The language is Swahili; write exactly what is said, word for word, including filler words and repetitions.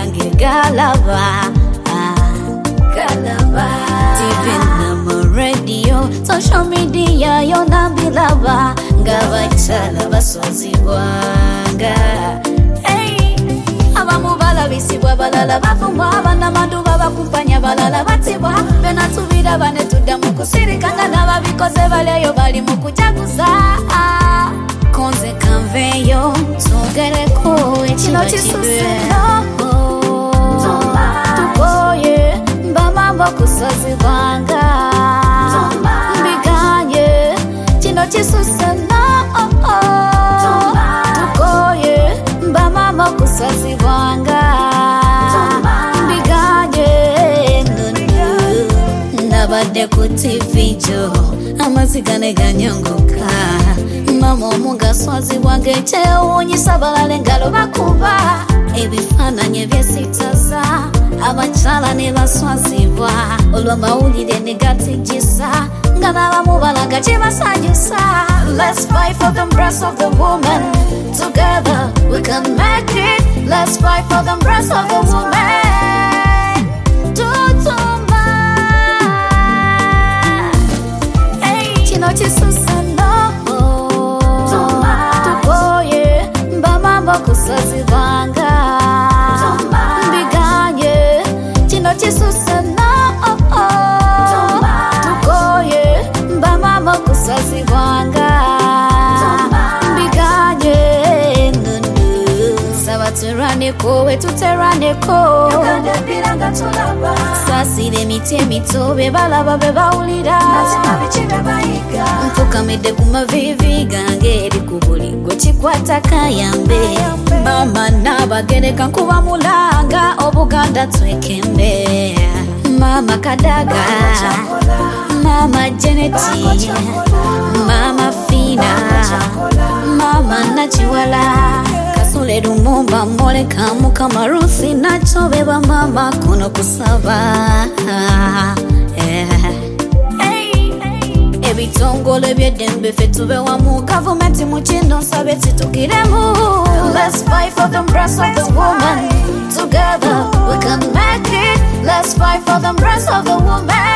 gange galaba galaba T V na radio social media yona bilaba ngabachala basozibwanga hey abamu balabisibwa balala bafumwa abana maduba bakumpanya balala batibwa bena tubira bane tudda mu kusirikanga n'ababikoze baleyo bali mu kujaguza konze kanveyo tugereko ekino kisuseno tugoye mbamambo kusozibwanga mbiganye kino kisuseno tugoye mbamambo kusozibwanga mbiganye nabadde ku T V jo amazigane ganyongoka mama omugaswazi wange kyewuunyisa balala engalo bakuba ebifaananyi ebyesitaza abakyala ne baswazibwa olw'amawulire ne gatigisa nga n'abamu balaga kye basanyusa. Let's fight for the breasts of the woman. Together we can make it. Let's fight for the breasts of the woman. Tutuma hey kino kisuseno tugoye mbamambo kusozibwanga mbiganye kino kisuseno tugoye mbamambo kusozibwanga mbiganye nunu sabateraneko wetuteraneko sasire emiti emito be balaba be bawulira nfukamidde ku mavivi gange eri ku buli gwe kikwata kayambe mama nabagereka nkuba mulanga obuganda twekembe mama kadaga mama Janeti mama Fina mama Nachiwala kasule lumumba moleka mukama Ruthi nacho beba mama kuno kusaba yeah. Ebitongole by'eddembe ffe tube wamu gavumenti mu kino nsabe tutukiremu. Let's fight for the breasts of the woman. Together we can make it. Let's fight for the breasts of the woman.